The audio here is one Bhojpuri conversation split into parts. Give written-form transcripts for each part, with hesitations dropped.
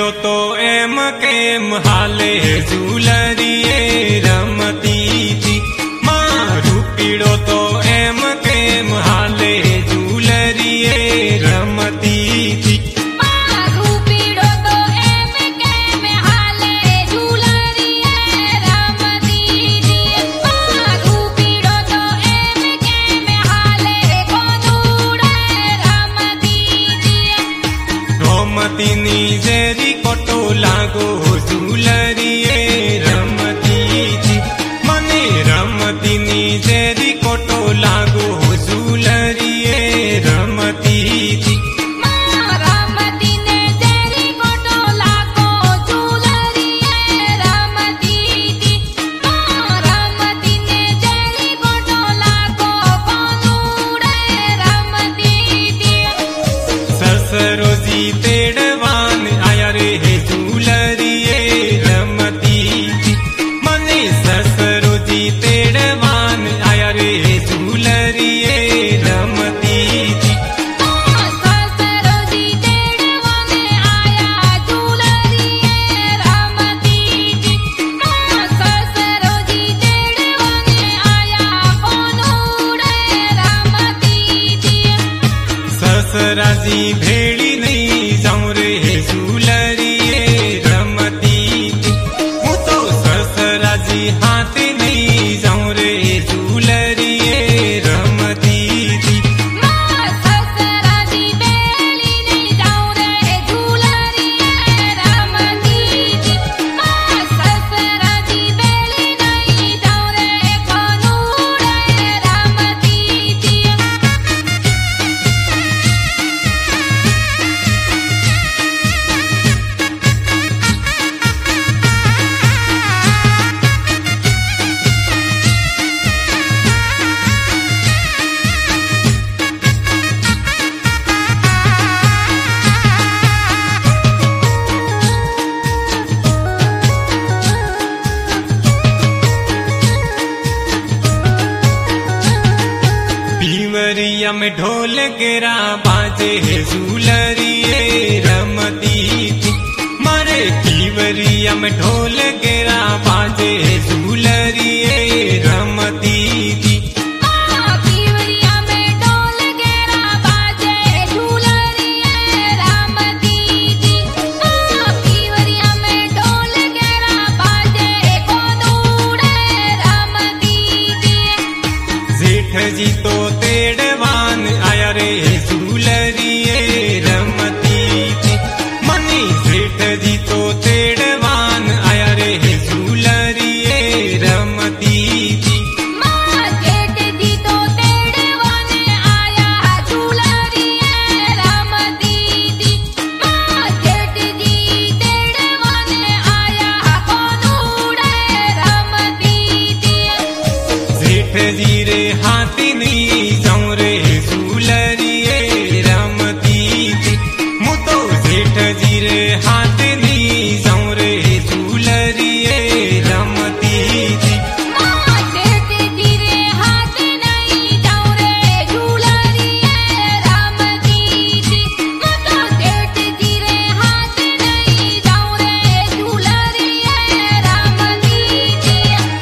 पीड़ो तो एम केम हाले झूलरिए रमती थी। मारू पीड़ो तो एम केम हाले झूलरिए रमती थी। मारू पीड़ो तो एम केम हाले झूलरिए रमती थी। मारू पीड़ो तो एम केम हाले कोनूड़े रमती थी। रोमती नी जेरी कोटो लागो झूलरिए रमती थी। मने रमती नी जेरी कोटो लागो झूलरिए रमती थी। रमती ने जेरी कोटो लागो झूलरिए रमती थी। रमती ने जेरी कोटो लागो कोनूड़े रमती थी। ससरोजी तेड़वान आया रे झूलरिए रमती थी। मने ससरोजी तेड़वान आया रे झूलरिए रमती थी। ससरोजी तेड़वाने आया झूलरिए रमती थी। ससरोजी तेड़वाने आया कोनूड़े रमती थी। ससराजी भेड़ी नहीं जाऊं रे झूलरिए रमती थी। हूँ तो ससराजी हाथ नहीं जाऊं रे झूलरिए रमती थी। ससराजी बेली नहीं जाऊं रे झूलरिए रमती थी। ससराजी बेली नहीं जाऊं रे कोनूड़े रमती थी। पीवरिया में ढोल गिरा बाजे झूलरिए रमती थी। मारे पीवरिया में ढोल गिरा बाजे झूलरिए रमती थी। पीवरिया में ढोल गेरा बाजे झूलरिए रमती थी। पीवरिया में ढोल गेरा बाजे कोनूड़े रमती थी। जेठ जी तो तेड़वान आया रे झूलरिए रमती थी। मनी जेठ जी तो तेड़वान आया रे झूलरिए रमती थी। जेठ जी तो तेड़वाने आया झूलरिए रमती थी। जेठ जी तेड़वाने आया कोनूड़े रमती थी। जेठ जी रे हाथी नहीं जाऊं रे झूलरिए रमती थी। मु तो जेठ जी रे हाथी नहीं जाऊं रे झूलरिए रमती थी। जेठ जी रे हाथ नहीं जाऊं रे झूलरिए रमती थी। तो जेठ जी रे हाथ नहीं जाऊं रे झूलरिए रमती थी।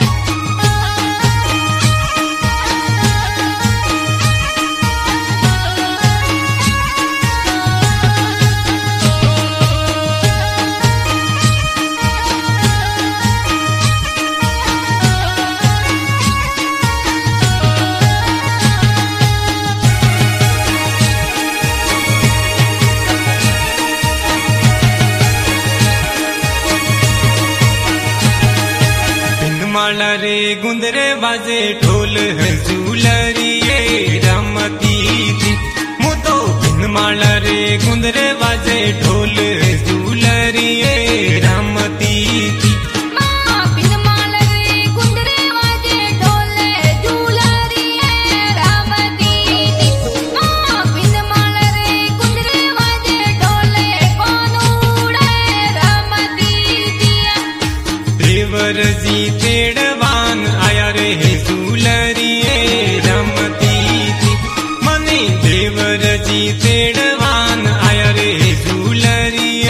माला रे गुंदरे बाजे ढोल झूलरिए रमती थी। मु तो माला रे गुंदरे बाजे ढोल झूलरिए रमती थी। बिनमाल रे गुंदरे बाजे ढोल झूलरिए रमती थी। बिनमाल रे गुंदरे बाजे ढोल कोनूड़े रमती थी। देवर जी तेड़वान आया रे झूलरिए रमती थी। मने देवर जी तेड़वान आया रे झूलरिए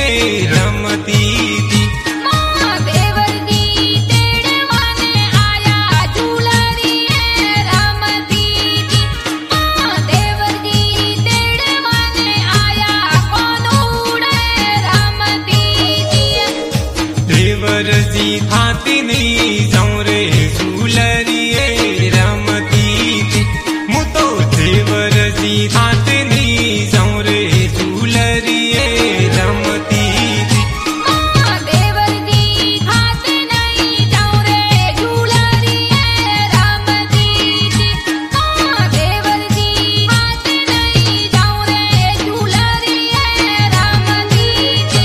जी थाती नहीं जाऊं रे झूलरिए रमती थी मु तो देवर जी थाते नहीं जाऊं रे झूलरिए रमती थी। देवर जी खाते नहीं जाऊं रे झूलरिए रमती थी। देवर जी खाते नहीं जाऊं रे झूलरिए रमती थी।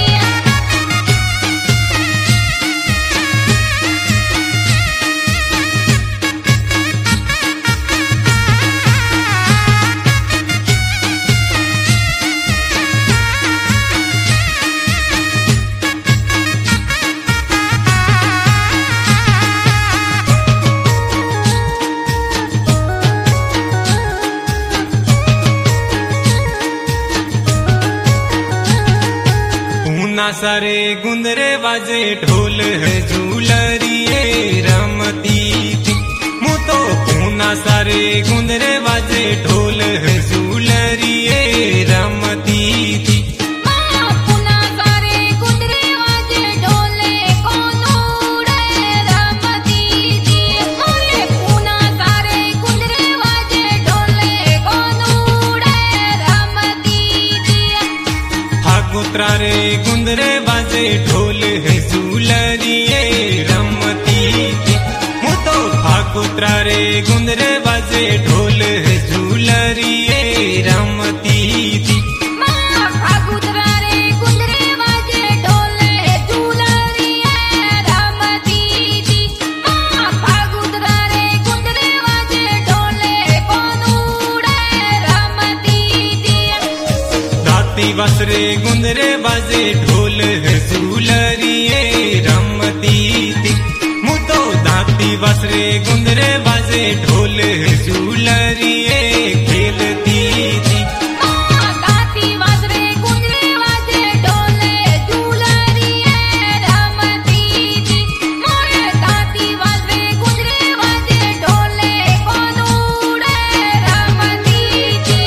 पूना सारे गुंदरे बाजे ढोल है झूलरिए रमती थी मु तो पूना सारे गुंदरे बाजे ढोल है झूलरिए रमती थी। पुना सारे गुंदरे वाजे ढोले कोनूड़े रमती थी। पुना सारे गुंदरे वाजे ढोले कोनूड़े रमती थी। ठाकुत्रा रे गुंदरे बाजे ढोल है झूलरिए रमती थी मु तो ठाकुत्रा रे गुंदरे बाजे ढोल है झूलरिए रमती थी। फागुतरा रे गुंदरे वाजे ढोले झूलरिए रमती थी। फागुतरा रे गुंदरे वाजे ढोले कोनूड़े रमती थी। दाती बसरे गुंदरे बाजे ढोल है झूलरिए रमती थी मु तो दाती बसरे गुंदरे बाजे ढोल है झूलरिए खेलती थी। दाती वाजरे गुंदरे वाजे ढोले झूलरिए रमती थी। मोरे दाती वाजरे गुंदरे वाजे ढोले कोनूड़े रमती थी।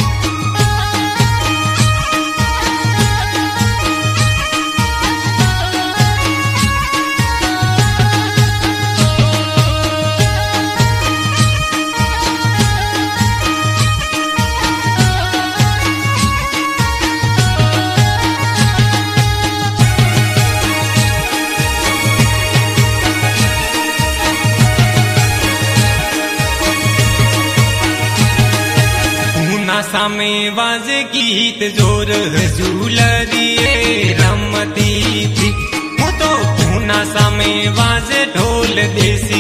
पूना सामे बाजे गीत जोर है झूलरिए रमती थी मु तो पूना सामे बाजे ढोल देसी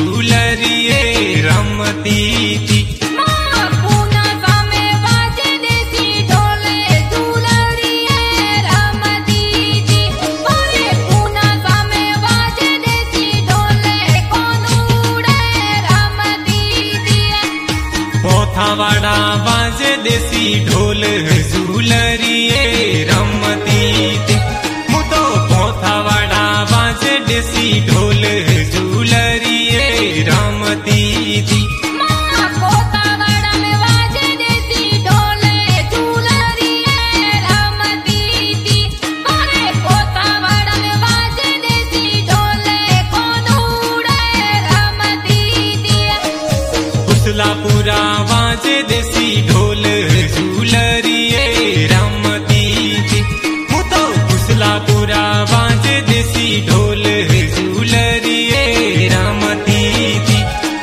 झूलरिए रमती थी। पूना सामे वाजे देसी ढोले झूलरिए रमती थी। पूना सामे वाजे देसी ढोले कोनूड़े रमती थी। पोथावाड़ा बाजे देसी ढोल है झूलरिए रमती थी मु तो पोथावाड़ा बाजे देसी ढोल है झूलरिए रमती थी। कोतावाड़ा में वाजे देसी ढोले झूलरिए रमती थी। कोतावाड़ा में वाजे देसी ढोले कोनूड़े रमती थी। कुसलापुरा बाजे देसी ढोल है झूलरिए रमती थी मु तो कुसलापुरा बाजे देसी ढोल है झूलरिए रमती थी।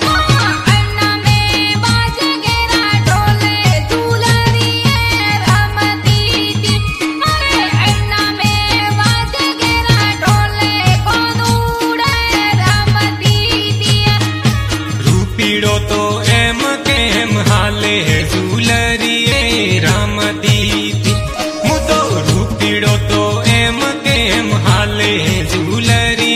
अन्ना में वाजे गेरा ढोले झूलरिए रमती थी। अन्ना में वाजे गेरा ढोले कोनूड़े रमती थी। रूपीड़ो तो एम केम हाले है झूलरिए रमती थी मु तो रूपीड़ो तो एम केम हाले है झूलरिए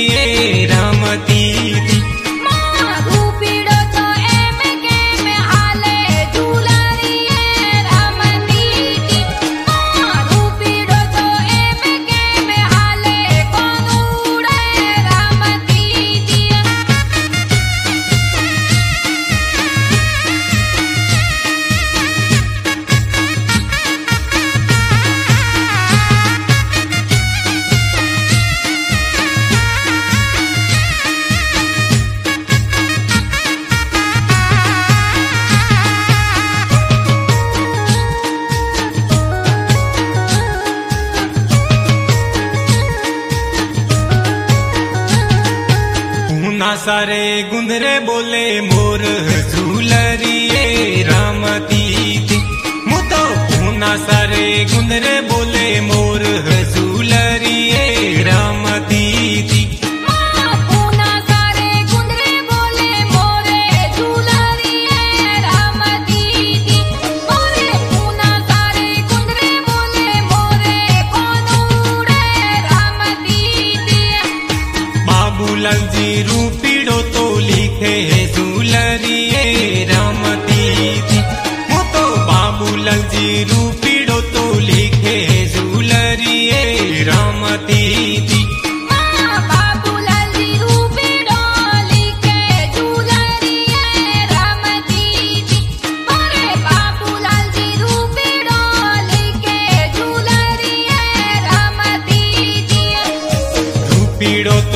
पूना सारे गुंदरे बोले मोर झूलरिए रामती थी। मुतो पूना सारे गुंदरे बोले मोर झूलरिए रामती थी। पूना सारे गुंदरे बोले मोरे झूलरिए रामती थी। मोरे पूना सारे गुंदरे बोले मोरे कोनूरे रामती थी। बाबूलाल जी रूपीड़ो तो लिखे झूलरिए रामती थी। वो तो बाबूलाल जी रूपीड़ो तो लिखे झूलरिए रामती थी। बाबूलाल जी रूपीड़ो लिखे झूलरिए रामती थी। मोरे बाबूलाल जी रूपीड़ो लिखे झूलरिए रामती थी। रूपीड़ो